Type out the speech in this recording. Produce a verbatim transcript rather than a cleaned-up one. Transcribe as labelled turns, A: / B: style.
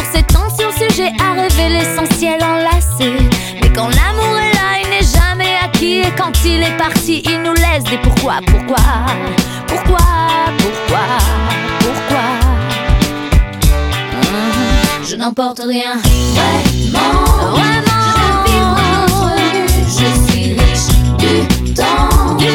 A: pour ces tensions, sujet à rêver, l'essentiel enlacé. Mais quand l'amour est là, il n'est jamais acquis. Et quand il est parti, il nous laisse des pourquoi, pourquoi, pourquoi, pourquoi, pourquoi. Mmh, je n'emporte rien vraiment.